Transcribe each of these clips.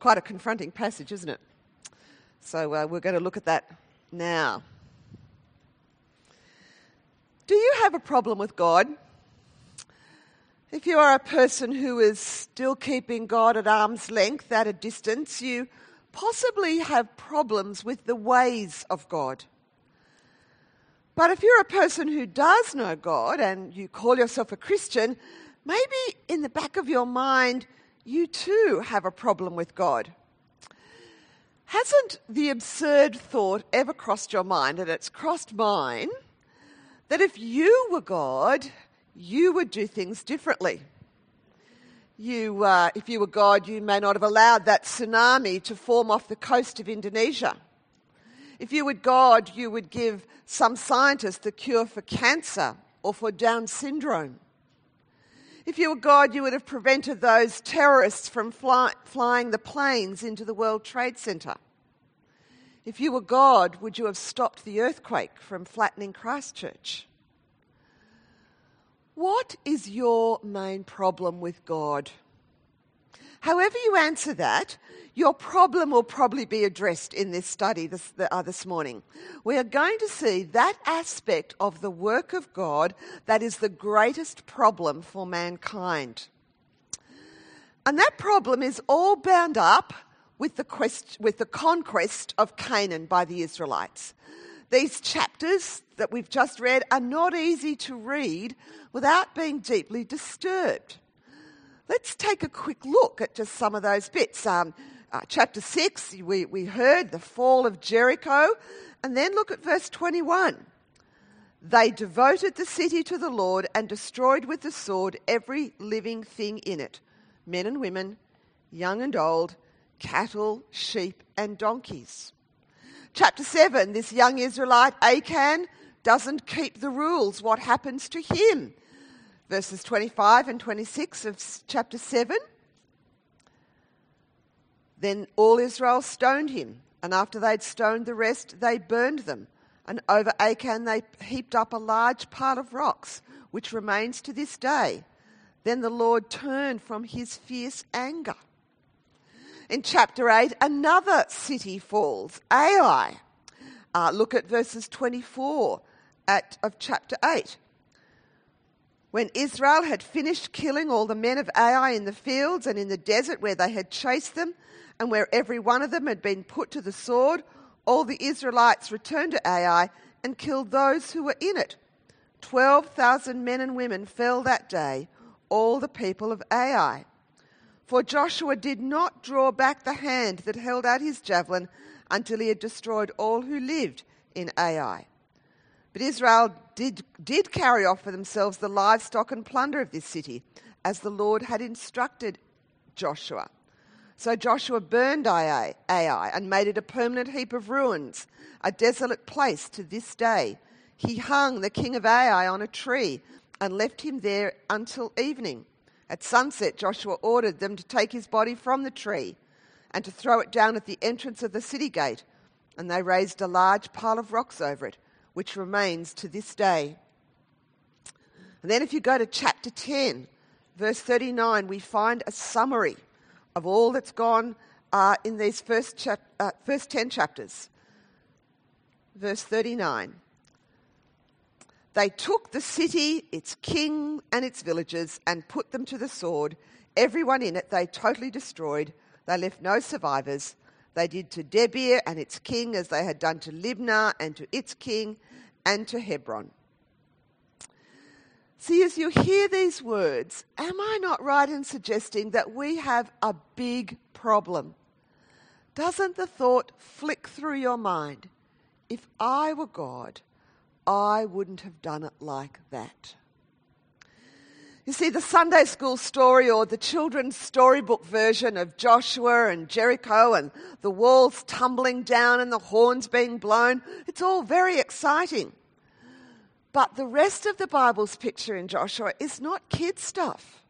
Quite a confronting passage, isn't it? So we're going to look at that now. Do you have a problem with God? If you are a person who is still keeping God at arm's length, at a distance, you possibly have problems with the ways of God. But if you're a person who does know God and you call yourself a Christian, maybe in the back of your mind, you too have a problem with God. Hasn't the absurd thought ever crossed your mind, and it's crossed mine, that if you were God, you would do things differently? If you were God, you may not have allowed that tsunami to form off the coast of Indonesia. If you were God, you would give some scientist the cure for cancer or for Down syndrome. If you were God, you would have prevented those terrorists from flying the planes into the World Trade Center. If you were God, would you have stopped the earthquake from flattening Christchurch? What is your main problem with God? However you answer that, your problem will probably be addressed in this study this morning. We are going to see that aspect of the work of God that is the greatest problem for mankind. And that problem is all bound up with the conquest of Canaan by the Israelites. These chapters that we've just read are not easy to read without being deeply disturbed. Let's take a quick look at just some of those bits. Chapter 6, we heard the fall of Jericho, and then look at verse 21. They devoted the city to the Lord and destroyed with the sword every living thing in it, men and women, young and old, cattle, sheep and donkeys. Chapter 7, this young Israelite Achan doesn't keep the rules. What happens to him? Verses 25 and 26 of chapter 7. Then all Israel stoned him, and after they'd stoned the rest, they burned them. And over Achan they heaped up a large pile of rocks, which remains to this day. Then the Lord turned from his fierce anger. In chapter 8, another city falls, Ai. Look at verses 24 of chapter 8. When Israel had finished killing all the men of Ai in the fields and in the desert where they had chased them, and where every one of them had been put to the sword, all the Israelites returned to Ai and killed those who were in it. 12,000 men and women fell that day, all the people of Ai. For Joshua did not draw back the hand that held out his javelin until he had destroyed all who lived in Ai. But Israel did carry off for themselves the livestock and plunder of this city, as the Lord had instructed Joshua. So Joshua burned Ai and made it a permanent heap of ruins, a desolate place to this day. He hung the king of Ai on a tree and left him there until evening. At sunset, Joshua ordered them to take his body from the tree and to throw it down at the entrance of the city gate, and they raised a large pile of rocks over it, which remains to this day. And then if you go to chapter 10, verse 39, we find a summary of all that's gone in these first 10 chapters. Verse 39. They took the city, its king and its villages, and put them to the sword. Everyone in it they totally destroyed. They left no survivors. They did to Debir and its king as they had done to Libnah and to its king and to Hebron. See, as you hear these words, am I not right in suggesting that we have a big problem? Doesn't the thought flick through your mind? If I were God, I wouldn't have done it like that. You see, the Sunday school story or the children's storybook version of Joshua and Jericho and the walls tumbling down and the horns being blown, it's all very exciting. But the rest of the Bible's picture in Joshua is not kid stuff.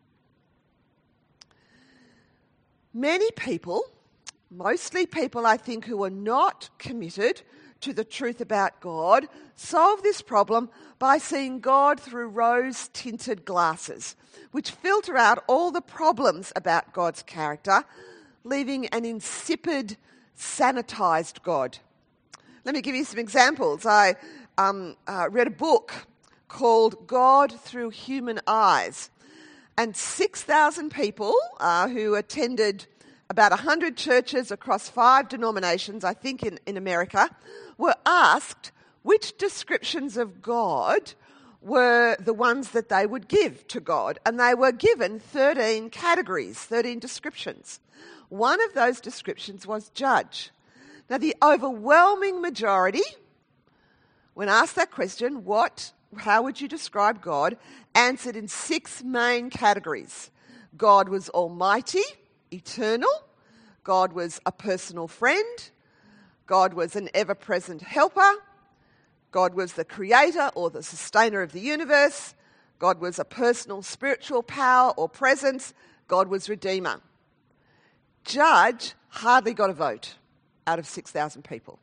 Many people, mostly people I think who are not committed to the truth about God, solve this problem by seeing God through rose-tinted glasses, which filter out all the problems about God's character, leaving an insipid, sanitized God. Let me give you some examples. I read a book called God Through Human Eyes, and 6,000 people who attended about 100 churches across 5 denominations, I think in America, were asked which descriptions of God were the ones that they would give to God. And they were given 13 categories, 13 descriptions. One of those descriptions was judge. Now, the overwhelming majority, when asked that question, how would you describe God, answered in 6 main categories. God was almighty, eternal. God was a personal friend. God was an ever-present helper. God was the creator or the sustainer of the universe. God was a personal spiritual power or presence. God was redeemer. Judge hardly got a vote out of 6,000 people.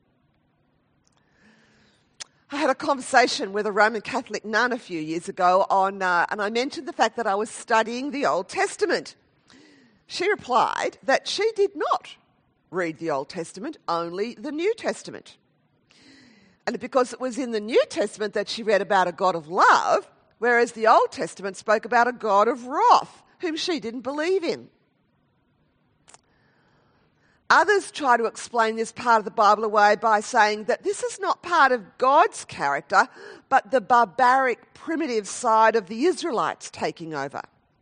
I had a conversation with a Roman Catholic nun a few years ago and I mentioned the fact that I was studying the Old Testament. She replied that she did not read the Old Testament, only the New Testament. And because it was in the New Testament that she read about a God of love, whereas the Old Testament spoke about a God of wrath, whom she didn't believe in. Others try to explain this part of the Bible away by saying that this is not part of God's character, but the barbaric, primitive side of the Israelites taking over.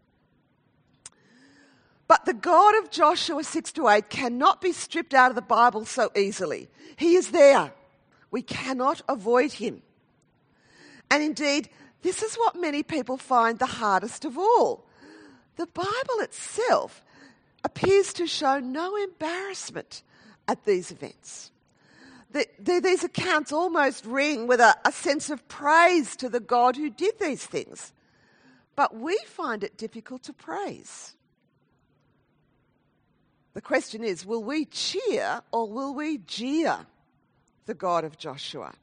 But the God of Joshua 6-8 cannot be stripped out of the Bible so easily. He is there. We cannot avoid him. And indeed, this is what many people find the hardest of all. The Bible itself appears to show no embarrassment at these events. These accounts almost ring with a sense of praise to the God who did these things. But we find it difficult to praise. The question is, will we cheer or will we jeer the God of Joshua?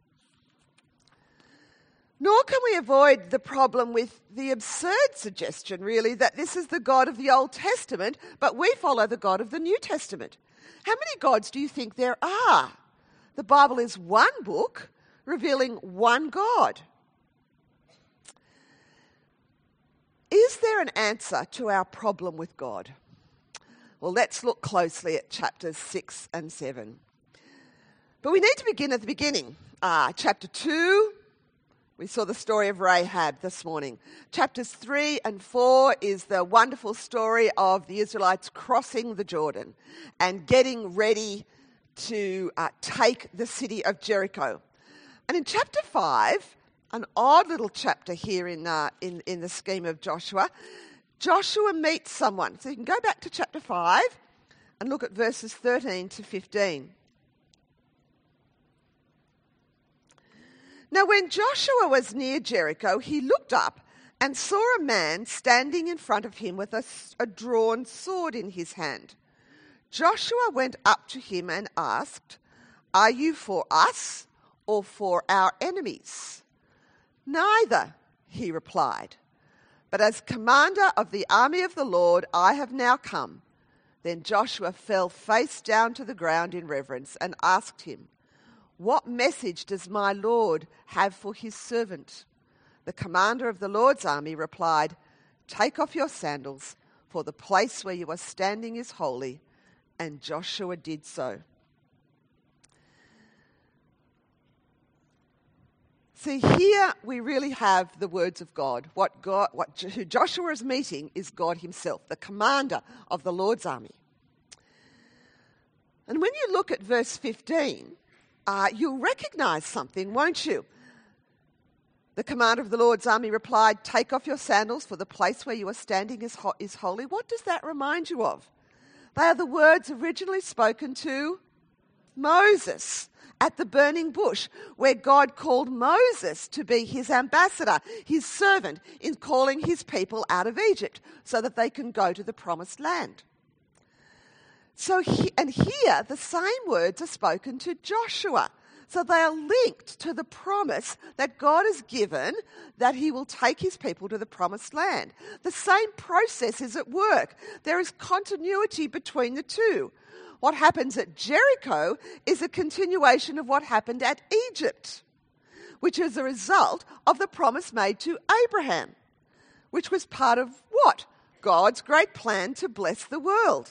Nor can we avoid the problem with the absurd suggestion, really, that this is the God of the Old Testament, but we follow the God of the New Testament. How many gods do you think there are? The Bible is one book revealing one God. Is there an answer to our problem with God? Well, let's look closely at chapters 6 and 7. But we need to begin at the beginning. Chapter 2, we saw the story of Rahab this morning. Chapters 3 and 4 is the wonderful story of the Israelites crossing the Jordan and getting ready to take the city of Jericho. And in chapter 5, an odd little chapter here in the scheme of Joshua, Joshua meets someone. So you can go back to chapter 5 and look at verses 13 to 15. Now, when Joshua was near Jericho, he looked up and saw a man standing in front of him with a drawn sword in his hand. Joshua went up to him and asked, "Are you for us or for our enemies?" "Neither," he replied. "But as commander of the army of the Lord, I have now come." Then Joshua fell face down to the ground in reverence and asked him, "What message does my Lord have for his servant?" The commander of the Lord's army replied, "Take off your sandals, for the place where you are standing is holy." And Joshua did so. See, here we really have the words of God. Who Joshua is meeting is God himself, the commander of the Lord's army. And when you look at verse 15, you'll recognize something, won't you? The commander of the Lord's army replied, "Take off your sandals, for the place where you are standing is holy." What does that remind you of? They are the words originally spoken to Moses at the burning bush, where God called Moses to be his ambassador, his servant, in calling his people out of Egypt so that they can go to the promised land. So here, the same words are spoken to Joshua. So they are linked to the promise that God has given that he will take his people to the promised land. The same process is at work. There is continuity between the two. What happens at Jericho is a continuation of what happened at Egypt, which is a result of the promise made to Abraham, which was part of what? God's great plan to bless the world.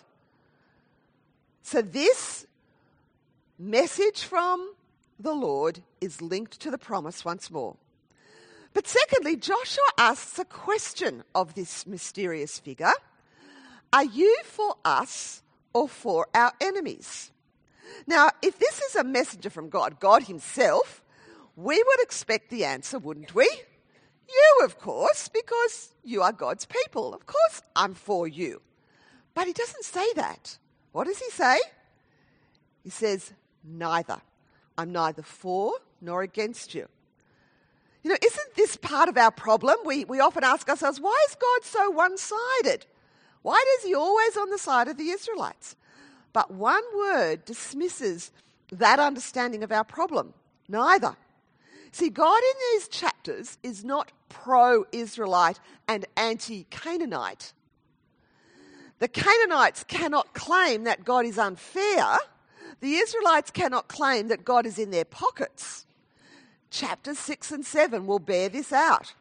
So this message from the Lord is linked to the promise once more. But secondly, Joshua asks a question of this mysterious figure. Are you for us or for our enemies? Now, if this is a messenger from God, God himself, we would expect the answer, wouldn't we? You, of course, because you are God's people. Of course, I'm for you. But he doesn't say that. What does he say? He says, neither. I'm neither for nor against you. You know, isn't this part of our problem? We often ask ourselves, why is God so one-sided? Why is he always on the side of the Israelites? But one word dismisses that understanding of our problem. Neither. See, God in these chapters is not pro-Israelite and anti-Canaanite. The Canaanites cannot claim that God is unfair. The Israelites cannot claim that God is in their pockets. Chapters 6 and 7 will bear this out.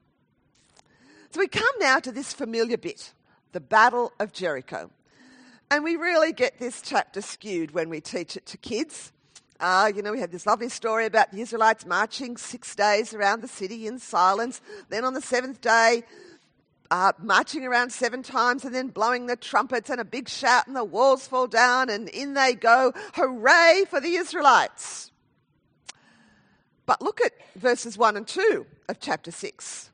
So we come now to this familiar bit, the Battle of Jericho. And we really get this chapter skewed when we teach it to kids. We have this lovely story about the Israelites marching 6 days around the city in silence. Then on the seventh day, marching around 7 times and then blowing the trumpets and a big shout and the walls fall down and in they go. Hooray for the Israelites. But look at verses 1 and 2 of chapter 6.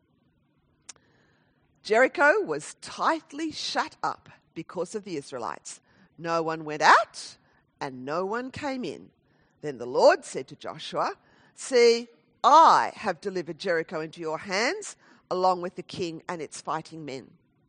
Jericho was tightly shut up because of the Israelites. No one went out and no one came in. Then the Lord said to Joshua, see, I have delivered Jericho into your hands, along with the king and its fighting men.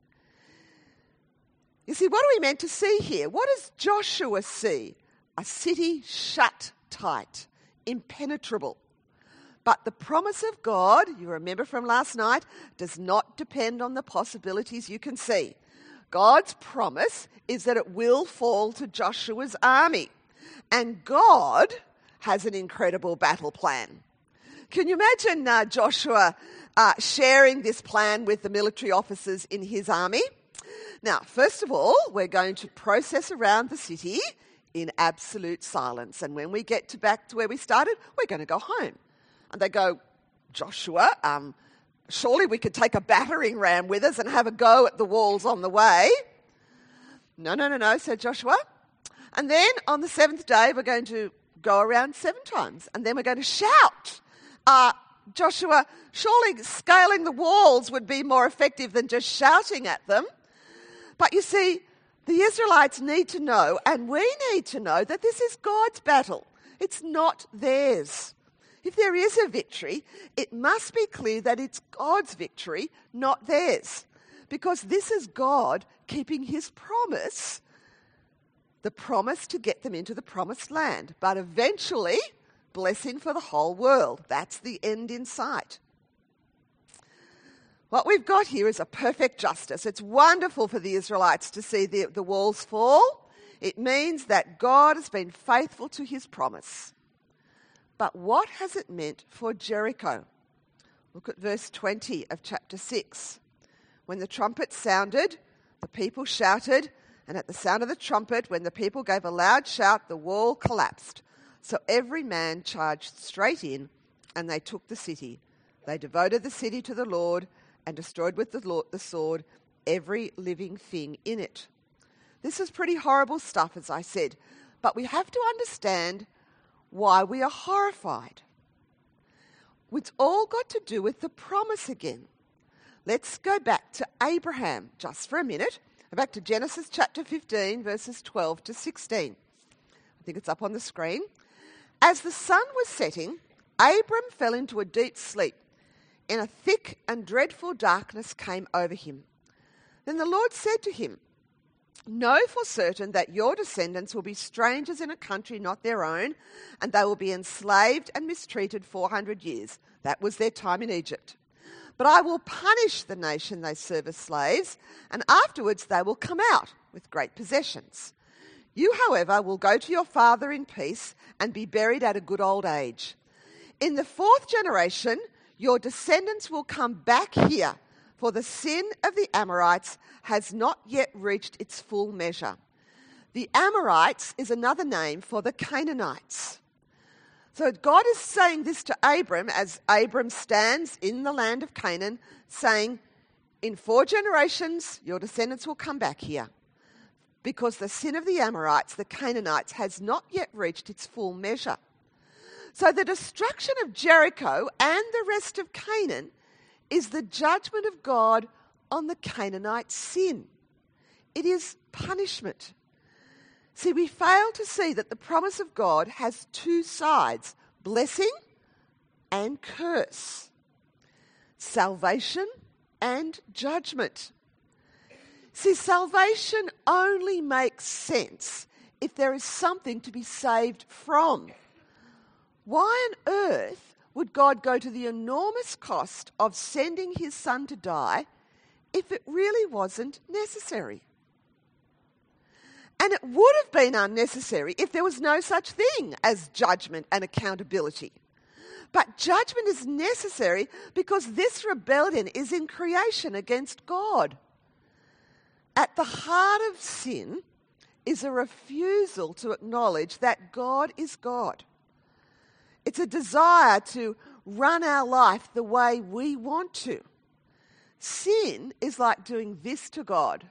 You see, what are we meant to see here? What does Joshua see? A city shut tight, impenetrable. But the promise of God, you remember from last night, does not depend on the possibilities you can see. God's promise is that it will fall to Joshua's army. And God has an incredible battle plan. Can you imagine Joshua sharing this plan with the military officers in his army? Now, first of all, we're going to process around the city in absolute silence. And when we get back to where we started, we're going to go home. And they go, Joshua, surely we could take a battering ram with us and have a go at the walls on the way. No, said Joshua. And then on the 7th day, we're going to go around 7 times. And then we're going to shout. Joshua, surely scaling the walls would be more effective than just shouting at them. But you see, the Israelites need to know, and we need to know, that this is God's battle. It's not theirs. If there is a victory, it must be clear that it's God's victory, not theirs. Because this is God keeping his promise, the promise to get them into the promised land. But eventually, blessing for the whole world. That's the end in sight. What we've got here is a perfect justice. It's wonderful for the Israelites to see the walls fall. It means that God has been faithful to his promise. But what has it meant for Jericho? Look at verse 20 of chapter 6. When the trumpet sounded, the people shouted, and at the sound of the trumpet, when the people gave a loud shout, the wall collapsed. So every man charged straight in, and they took the city. They devoted the city to the Lord and destroyed with the sword every living thing in it. This is pretty horrible stuff, as I said, but we have to understand why we are horrified. It's all got to do with the promise again. Let's go back to Abraham just for a minute. Back to Genesis chapter 15, verses 12 to 16. I think it's up on the screen. As the sun was setting, Abram fell into a deep sleep, and a thick and dreadful darkness came over him. Then the Lord said to him, Know for certain that your descendants will be strangers in a country not their own, and they will be enslaved and mistreated 400 years. That was their time in Egypt. But I will punish the nation they serve as slaves, and afterwards they will come out with great possessions. You, however, will go to your father in peace and be buried at a good old age. In the 4th generation, your descendants will come back here, for the sin of the Amorites has not yet reached its full measure. The Amorites is another name for the Canaanites. So God is saying this to Abram as Abram stands in the land of Canaan, saying, in 4 generations, your descendants will come back here, because the sin of the Amorites, the Canaanites, has not yet reached its full measure. So the destruction of Jericho and the rest of Canaan is the judgment of God on the Canaanite sin. It is punishment. See, we fail to see that the promise of God has 2 sides, blessing and curse, salvation and judgment. See, salvation only makes sense if there is something to be saved from. Why on earth would God go to the enormous cost of sending his son to die if it really wasn't necessary? And it would have been unnecessary if there was no such thing as judgment and accountability. But judgment is necessary because this rebellion is in creation against God. At the heart of sin is a refusal to acknowledge that God is God. It's a desire to run our life the way we want to. Sin is like doing this to God.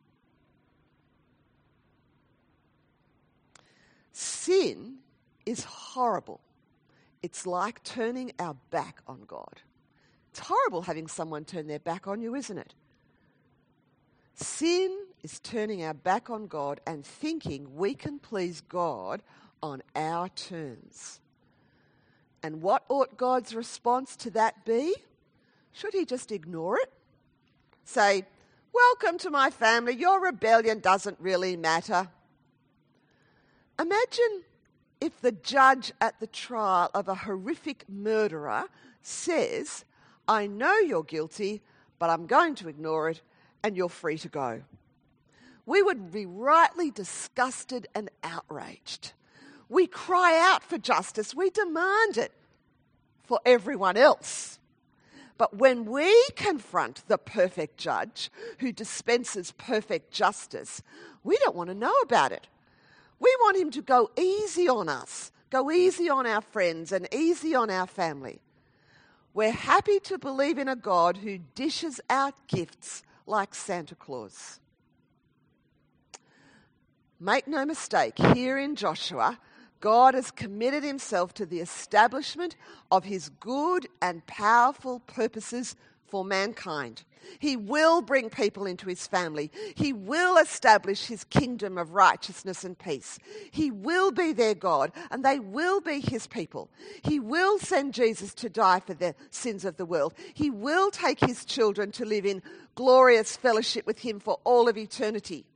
Sin is horrible. It's like turning our back on God. It's horrible having someone turn their back on you, isn't it? Sin is turning our back on God and thinking we can please God on our terms. And what ought God's response to that be? Should he just ignore it? Say, welcome to my family, your rebellion doesn't really matter. Imagine if the judge at the trial of a horrific murderer says, I know you're guilty, but I'm going to ignore it and you're free to go. We would be rightly disgusted and outraged. We cry out for justice. We demand it for everyone else. But when we confront the perfect judge who dispenses perfect justice, we don't want to know about it. We want him to go easy on us, go easy on our friends and easy on our family. We're happy to believe in a God who dishes out gifts like Santa Claus. Make no mistake, here in Joshua, God has committed himself to the establishment of his good and powerful purposes for mankind. He will bring people into his family. He will establish his kingdom of righteousness and peace. He will be their God, and they will be his people. He will send Jesus to die for the sins of the world. He will take his children to live in glorious fellowship with him for all of eternity.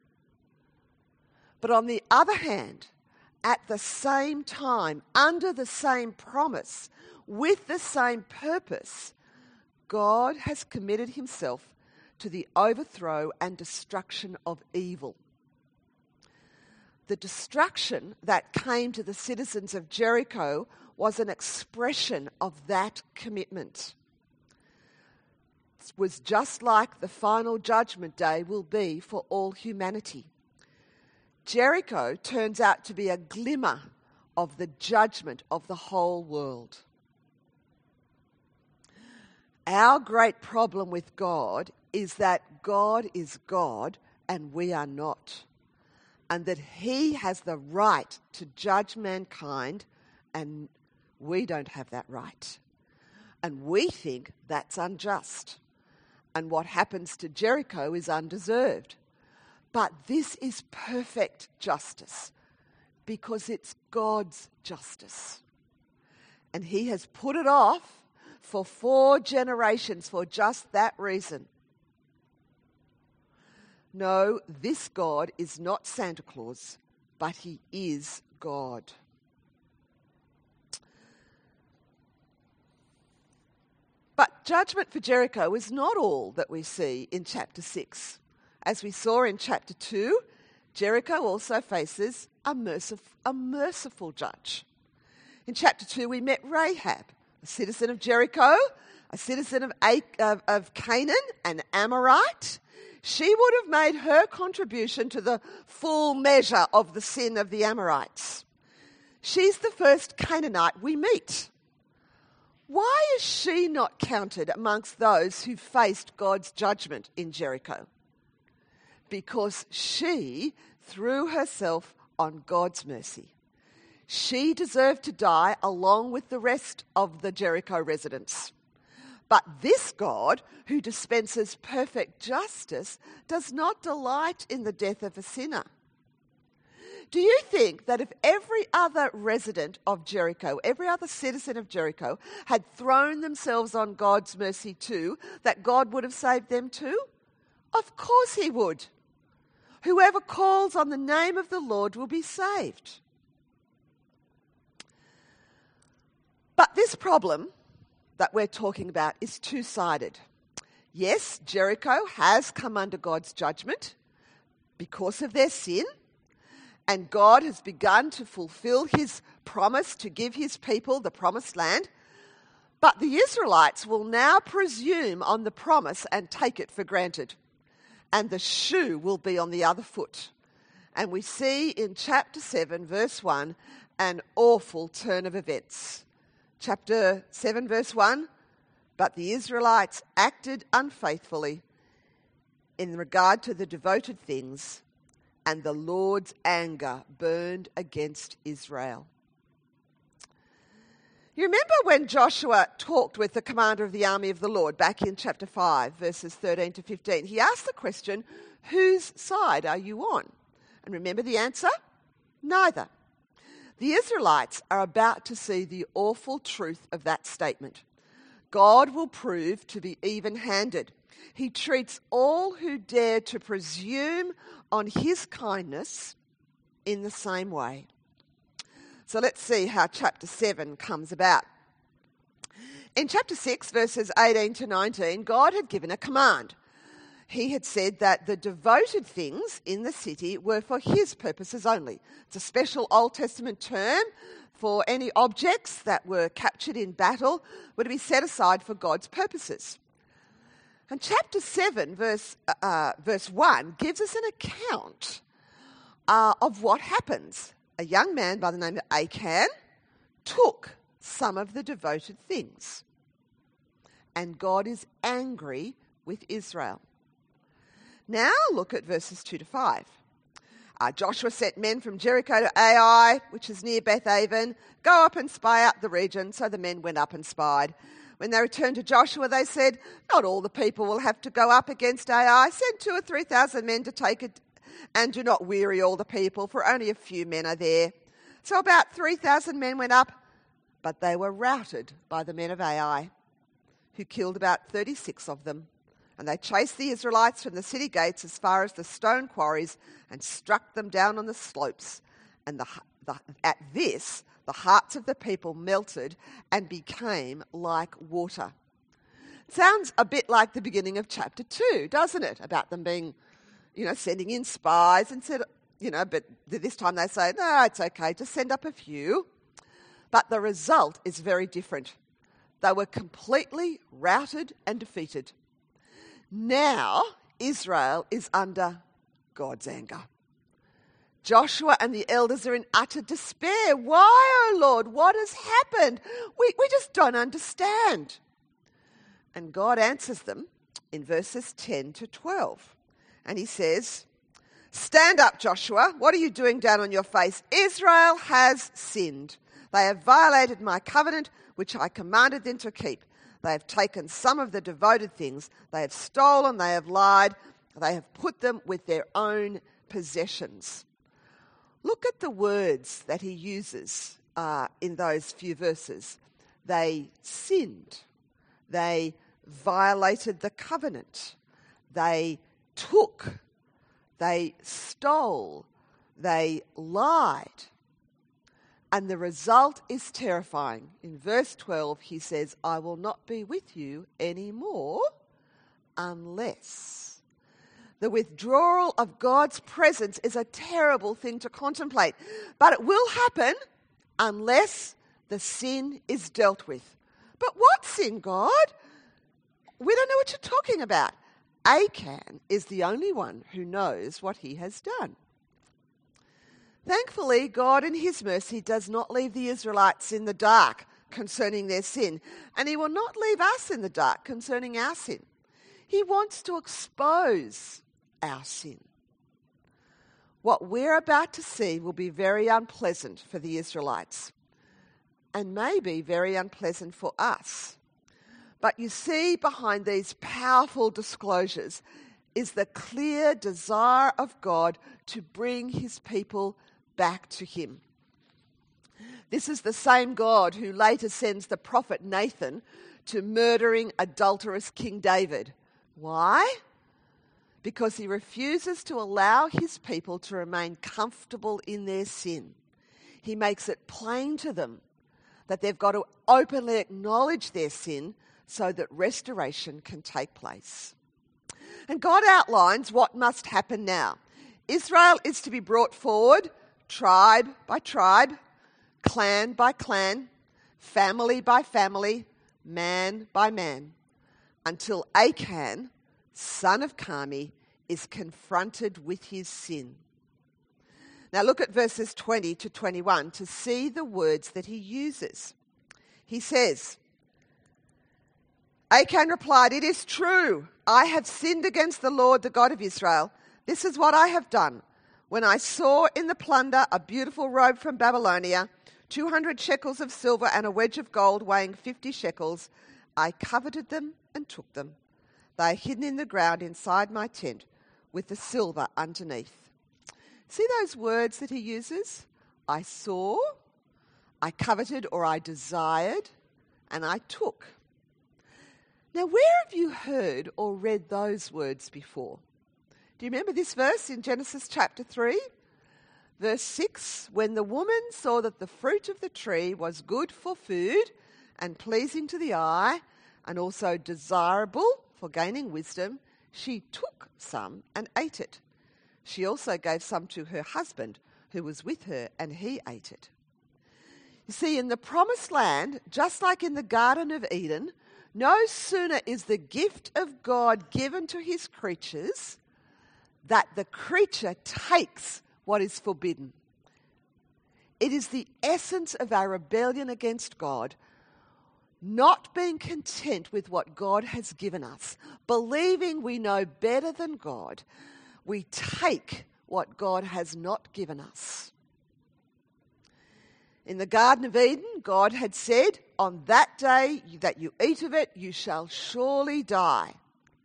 But on the other hand, at the same time, under the same promise, with the same purpose, God has committed himself to the overthrow and destruction of evil. The destruction that came to the citizens of Jericho was an expression of that commitment. It was just like the final judgment day will be for all humanity. Jericho turns out to be a glimmer of the judgment of the whole world. Our great problem with God is that God is God and we are not, and that he has the right to judge mankind and we don't have that right. And we think that's unjust. And what happens to Jericho is undeserved. But this is perfect justice because it's God's justice. And he has put it off for 4 generations for just that reason. No, this God is not Santa Claus, but he is God. But judgment for Jericho is not all that we see in chapter 6. As we saw in chapter 2, Jericho also faces a merciful judge. In chapter 2, we met Rahab, a citizen of Jericho, a citizen of Canaan, an Amorite. She would have made her contribution to the full measure of the sin of the Amorites. She's the first Canaanite we meet. Why is she not counted amongst those who faced God's judgment in Jericho? Because she threw herself on God's mercy. She deserved to die along with the rest of the Jericho residents. But this God, who dispenses perfect justice, does not delight in the death of a sinner. Do you think that if every other resident of Jericho, every other citizen of Jericho, had thrown themselves on God's mercy too, that God would have saved them too? Of course he would. Whoever calls on the name of the Lord will be saved. But this problem that we're talking about is two-sided. Yes, Jericho has come under God's judgment because of their sin, and God has begun to fulfill his promise to give his people the promised land. But the Israelites will now presume on the promise and take it for granted. And the shoe will be on the other foot. And we see in chapter 7, verse 1, an awful turn of events. Chapter 7, verse 1, but the Israelites acted unfaithfully in regard to the devoted things, and the Lord's anger burned against Israel. You remember when Joshua talked with the commander of the army of the Lord back in chapter 5, verses 13 to 15? He asked the question, whose side are you on? And remember the answer? Neither. The Israelites are about to see the awful truth of that statement. God will prove to be even-handed. He treats all who dare to presume on his kindness in the same way. So let's see how chapter 7 comes about. In chapter 6, verses 18 to 19, God had given a command. He had said that the devoted things in the city were for his purposes only. It's a special Old Testament term for any objects that were captured in battle were to be set aside for God's purposes. And chapter 7, verse 1, gives us an account of what happens. A young man by the name of Achan took some of the devoted things. And God is angry with Israel. Now look at verses 2 to 5. Joshua sent men from Jericho to Ai, which is near Beth-aven. Go up and spy out the region. So the men went up and spied. When they returned to Joshua, they said, not all the people will have to go up against Ai. Send 2,000 or 3,000 men to take it, and do not weary all the people, for only a few men are there. So about 3,000 men went up, but they were routed by the men of Ai, who killed about 36 of them. And they chased the Israelites from the city gates as far as the stone quarries and struck them down on the slopes. And at this, the hearts of the people melted and became like water. Sounds a bit like the beginning of chapter 2, doesn't it? About them being, sending in spies and said, but this time they say, no, it's okay, just send up a few. But the result is very different. They were completely routed and defeated. Now Israel is under God's anger. Joshua and the elders are in utter despair. Why, oh Lord, what has happened? We just don't understand. And God answers them in verses 10 to 12. And he says, stand up, Joshua. What are you doing down on your face? Israel has sinned. They have violated my covenant, which I commanded them to keep. They have taken some of the devoted things. They have stolen, they have lied. They have put them with their own possessions. Look at the words that he uses in those few verses. They sinned. They violated the covenant. They took. they stole, they lied. And the result is terrifying. In verse 12, he says, I will not be with you anymore unless. The withdrawal of God's presence is a terrible thing to contemplate, but it will happen unless the sin is dealt with. But what sin, God? We don't know what you're talking about. Achan is the only one who knows what he has done. Thankfully, God in his mercy does not leave the Israelites in the dark concerning their sin, and he will not leave us in the dark concerning our sin. He wants to expose our sin. What we're about to see will be very unpleasant for the Israelites, and maybe very unpleasant for us. But you see, behind these powerful disclosures is the clear desire of God to bring his people back to him. This is the same God who later sends the prophet Nathan to murdering, adulterous King David. Why? Because he refuses to allow his people to remain comfortable in their sin. He makes it plain to them that they've got to openly acknowledge their sin so that restoration can take place. And God outlines what must happen now. Israel is to be brought forward tribe by tribe, clan by clan, family by family, man by man, until Achan, son of Carmi, is confronted with his sin. Now look at verses 20 to 21 to see the words that he uses. He says, Achan replied, "It is true. I have sinned against the Lord, the God of Israel. This is what I have done. When I saw in the plunder a beautiful robe from Babylonia, 200 shekels of silver and a wedge of gold weighing 50 shekels, I coveted them and took them. They are hidden in the ground inside my tent with the silver underneath." See those words that he uses? I saw, I coveted or I desired, and I took. Now, where have you heard or read those words before? Do you remember this verse in Genesis chapter 3? Verse 6, when the woman saw that the fruit of the tree was good for food and pleasing to the eye and also desirable for gaining wisdom, she took some and ate it. She also gave some to her husband who was with her, and he ate it. You see, in the promised land, just like in the Garden of Eden, no sooner is the gift of God given to his creatures that the creature takes what is forbidden. It is the essence of our rebellion against God, not being content with what God has given us, believing we know better than God. We take what God has not given us. In the Garden of Eden, God had said, on that day that you eat of it, you shall surely die.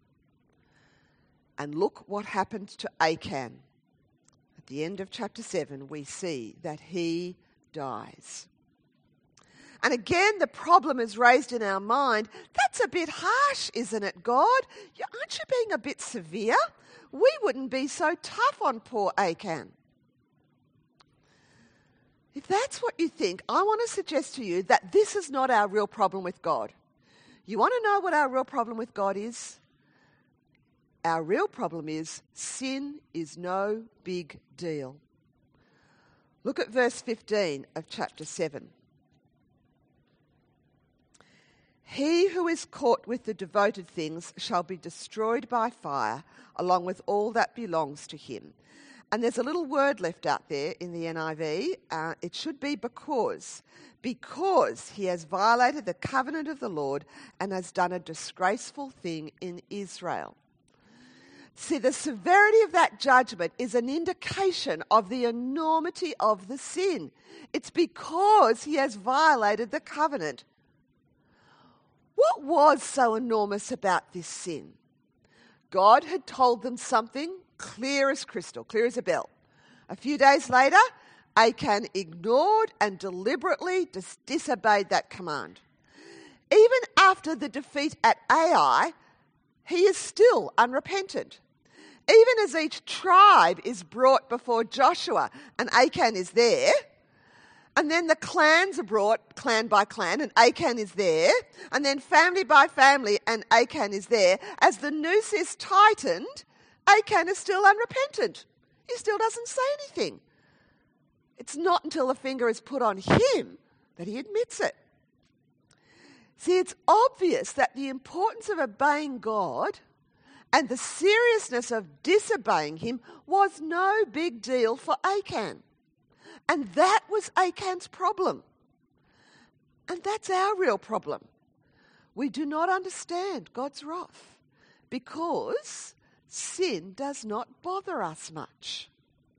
And look what happened to Achan. At the end of chapter 7, we see that he dies. And again, the problem is raised in our mind. That's a bit harsh, isn't it, God? Aren't you being a bit severe? We wouldn't be so tough on poor Achan. If that's what you think, I want to suggest to you that this is not our real problem with God. You want to know what our real problem with God is? Our real problem is sin is no big deal. Look at verse 15 of chapter 7. He who is caught with the devoted things shall be destroyed by fire, along with all that belongs to him. And there's a little word left out there in the NIV. It should be because he has violated the covenant of the Lord and has done a disgraceful thing in Israel. See, the severity of that judgment is an indication of the enormity of the sin. It's because he has violated the covenant. What was so enormous about this sin? God had told them something clear as crystal, clear as a bell. A few days later, Achan ignored and deliberately disobeyed that command. Even after the defeat at Ai, he is still unrepentant. even as each tribe is brought before Joshua, and Achan is there, and then the clans are brought, clan by clan, and Achan is there, and then family by family, and Achan is there, as the noose is tightened, Achan is still unrepentant. He still doesn't say anything. It's not until the finger is put on him that he admits it. See, it's obvious that the importance of obeying God and the seriousness of disobeying him was no big deal for Achan. And that was Achan's problem. And that's our real problem. We do not understand God's wrath because sin does not bother us much.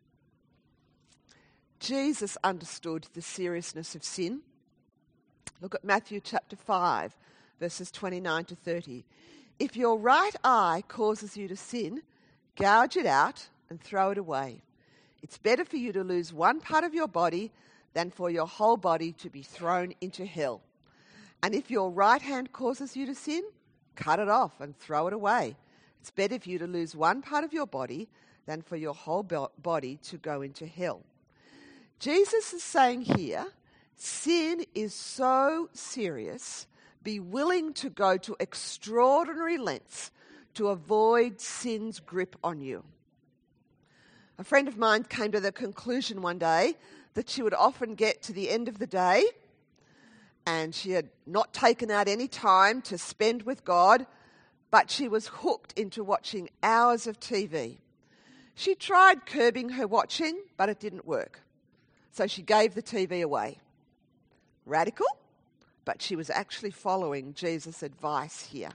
Jesus understood the seriousness of sin. Look at Matthew chapter 5, verses 29 to 30. If your right eye causes you to sin, gouge it out and throw it away. It's better for you to lose one part of your body than for your whole body to be thrown into hell. And if your right hand causes you to sin, cut it off and throw it away. It's better for you to lose one part of your body than for your whole body to go into hell. Jesus is saying here, sin is so serious, be willing to go to extraordinary lengths to avoid sin's grip on you. A friend of mine came to the conclusion one day that she would often get to the end of the day and she had not taken out any time to spend with God, but she was hooked into watching hours of TV. She tried curbing her watching, but it didn't work. So she gave the TV away. Radical, but she was actually following Jesus' advice here.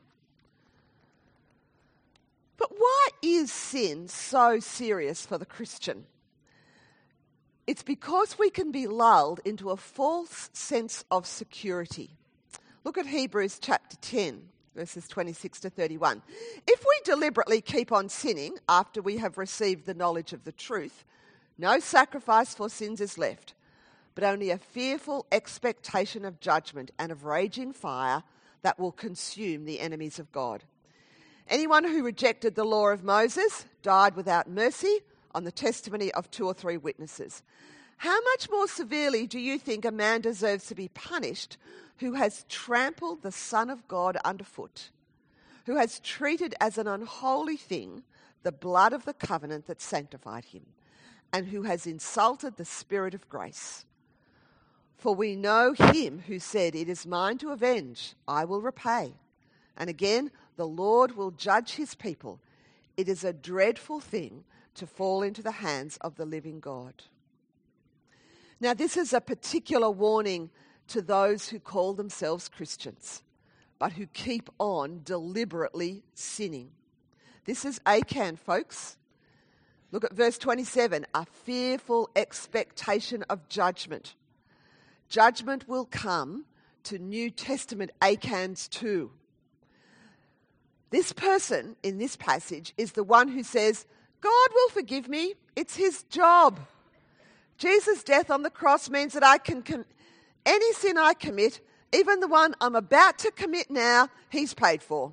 But why is sin so serious for the Christian? It's because we can be lulled into a false sense of security. Look at Hebrews chapter 10, verses 26 to 31. If we deliberately keep on sinning after we have received the knowledge of the truth, no sacrifice for sins is left, but only a fearful expectation of judgment and of raging fire that will consume the enemies of God. Anyone who rejected the law of Moses died without mercy on the testimony of 2 or 3 witnesses. How much more severely do you think a man deserves to be punished who has trampled the Son of God underfoot, who has treated as an unholy thing the blood of the covenant that sanctified him, and who has insulted the Spirit of grace? For we know him who said, "It is mine to avenge, I will repay." And again, the Lord will judge his people. It is a dreadful thing to fall into the hands of the living God. Now, this is a particular warning to those who call themselves Christians, but who keep on deliberately sinning. This is Achan, folks. Look at verse 27, a fearful expectation of judgment. Judgment will come to New Testament Achans too. This person in this passage is the one who says, God will forgive me, it's his job. Jesus' death on the cross means that I can any sin I commit, even the one I'm about to commit now, he's paid for.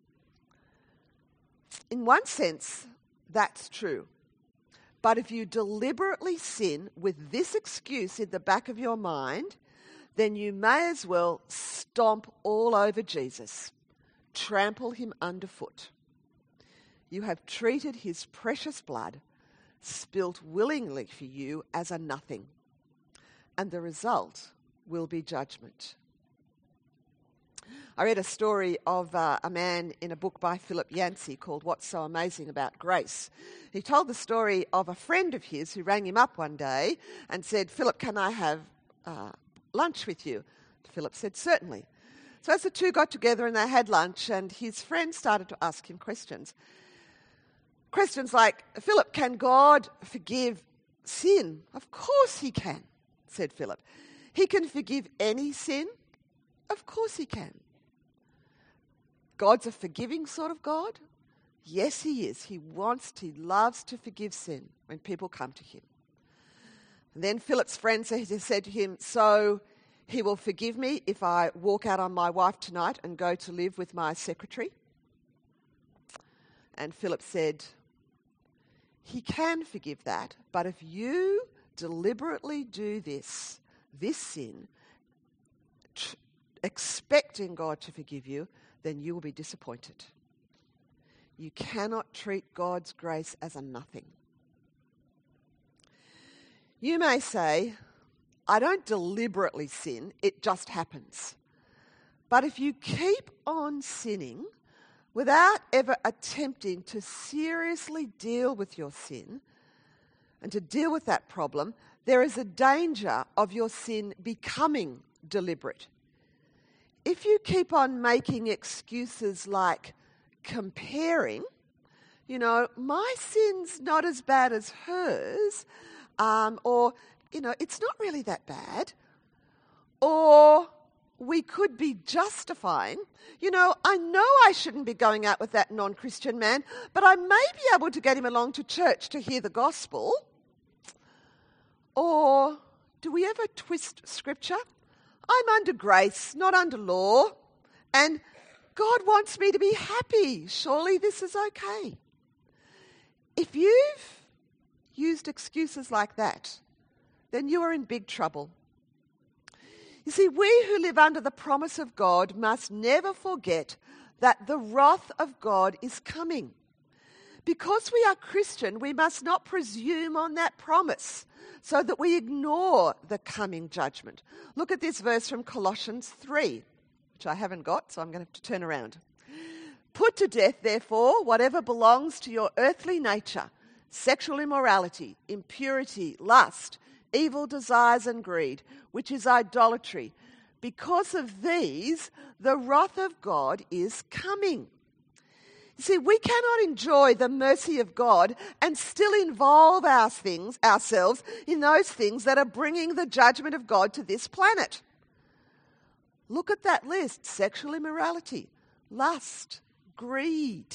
In one sense, that's true. But if you deliberately sin with this excuse in the back of your mind, then you may as well stomp all over Jesus, trample him underfoot. You have treated his precious blood, spilt willingly for you, as a nothing. And the result will be judgment. I read a story of a man in a book by Philip Yancey called What's So Amazing About Grace. He told the story of a friend of his who rang him up one day and said, "Philip, can I have lunch with you?" Philip said, "Certainly." So as the two got together and they had lunch, and his friend started to ask him questions. Questions like, "Philip, can God forgive sin?" "Of course he can," said Philip. "He can forgive any sin?" "Of course he can." "God's a forgiving sort of God?" "Yes, he is. He loves to forgive sin when people come to him." And then Philip's friend said to him, "So he will forgive me if I walk out on my wife tonight and go to live with my secretary?" And Philip said, He can forgive that. But if you deliberately do this sin, expecting God to forgive you, then you will be disappointed. You cannot treat God's grace as a nothing. You may say, I don't deliberately sin, it just happens. But if you keep on sinning without ever attempting to seriously deal with your sin and to deal with that problem, there is a danger of your sin becoming deliberate. If you keep on making excuses like comparing, my sin's not as bad as hers, or, it's not really that bad, or we could be justifying, I know I shouldn't be going out with that non-Christian man, but I may be able to get him along to church to hear the gospel. Or do we ever twist Scripture? I'm under grace, not under law, and God wants me to be happy. Surely this is okay. If you've used excuses like that, then you are in big trouble. You see, we who live under the promise of God must never forget that the wrath of God is coming. Because we are Christian, we must not presume on that promise so that we ignore the coming judgment. Look at this verse from Colossians 3, which I haven't got, so I'm going to have to turn around. Put to death, therefore, whatever belongs to your earthly nature, sexual immorality, impurity, lust, evil desires and greed, which is idolatry. Because of these, the wrath of God is coming. You see, we cannot enjoy the mercy of God and still involve ourselves in those things that are bringing the judgment of God to this planet. Look at that list: sexual immorality, lust, greed.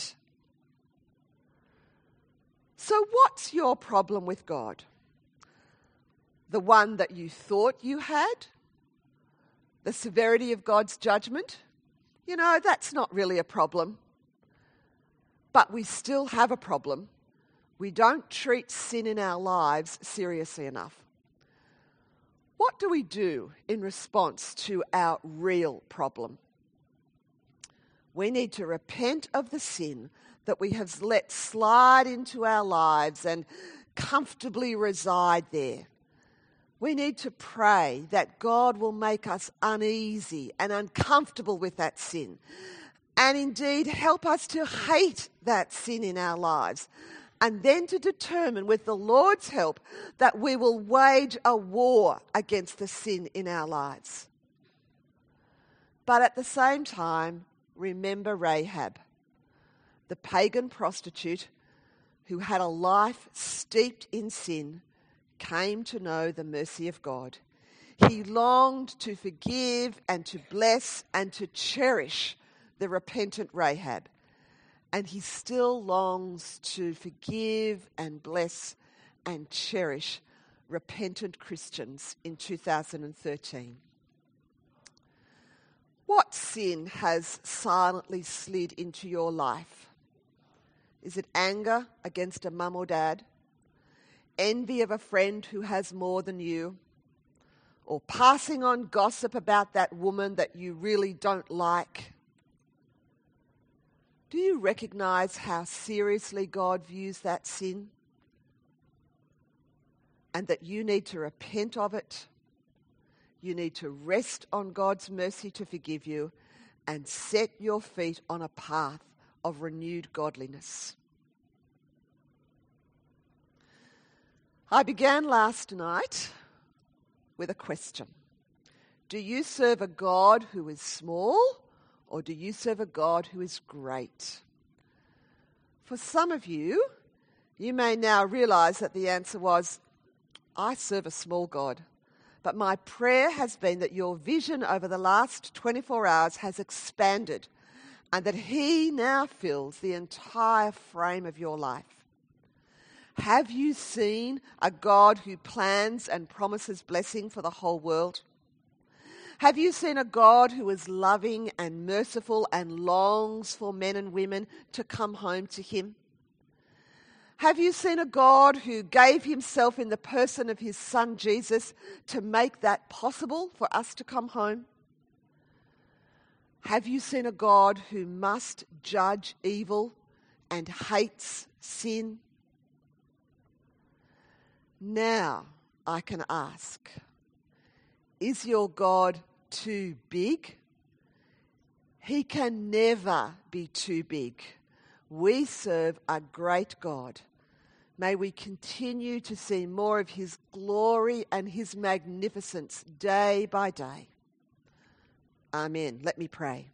So what's your problem with God? The one that you thought you had? The severity of God's judgment? That's not really a problem. But we still have a problem. We don't treat sin in our lives seriously enough. What do we do in response to our real problem? We need to repent of the sin that we have let slide into our lives and comfortably reside there. We need to pray that God will make us uneasy and uncomfortable with that sin, and indeed help us to hate that sin in our lives, and then to determine with the Lord's help that we will wage a war against the sin in our lives. But at the same time, remember Rahab, the pagan prostitute who had a life steeped in sin, came to know the mercy of God. He longed to forgive and to bless and to cherish the repentant Rahab. And he still longs to forgive and bless and cherish repentant Christians in 2013. What sin has silently slid into your life? Is it anger against a mum or dad? Envy of a friend who has more than you? Or passing on gossip about that woman that you really don't like? Do you recognize how seriously God views that sin? And that you need to repent of it? You need to rest on God's mercy to forgive you and set your feet on a path of renewed godliness. I began last night with a question. Do you serve a God who is small, or do you serve a God who is great? For some of you, you may now realize that the answer was, I serve a small God. But my prayer has been that your vision over the last 24 hours has expanded and that he now fills the entire frame of your life. Have you seen a God who plans and promises blessing for the whole world? Have you seen a God who is loving and merciful and longs for men and women to come home to him? Have you seen a God who gave himself in the person of his Son Jesus to make that possible for us to come home? Have you seen a God who must judge evil and hates sin? Now I can ask, is your God too big? He can never be too big. We serve a great God. May we continue to see more of his glory and his magnificence day by day. Amen. Let me pray.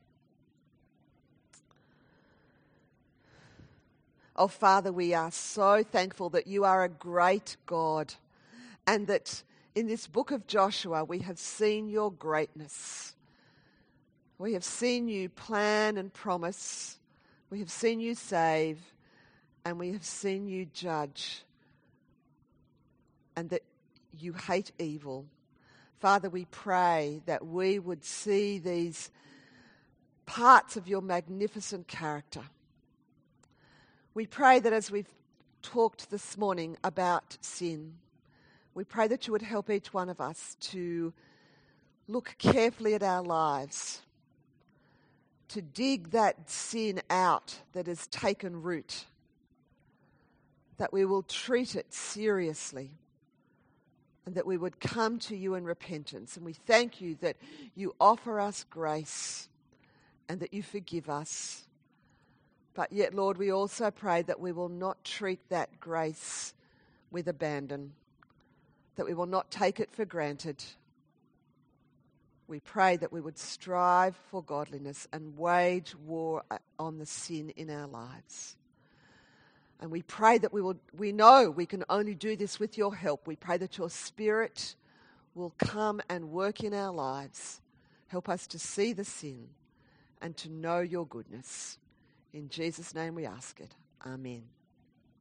Oh, Father, we are so thankful that you are a great God and that in this book of Joshua we have seen your greatness. We have seen you plan and promise. We have seen you save. And we have seen you judge, and that you hate evil. Father, we pray that we would see these parts of your magnificent character. We pray that as we've talked this morning about sin, we pray that you would help each one of us to look carefully at our lives, to dig that sin out that has taken root, that we will treat it seriously, and that we would come to you in repentance. And we thank you that you offer us grace and that you forgive us. But yet, Lord, we also pray that we will not treat that grace with abandon, that we will not take it for granted. We pray that we would strive for godliness and wage war on the sin in our lives. And we pray that we know we can only do this with your help. We pray that your Spirit will come and work in our lives. Help us to see the sin and to know your goodness. In Jesus' name we ask it. Amen.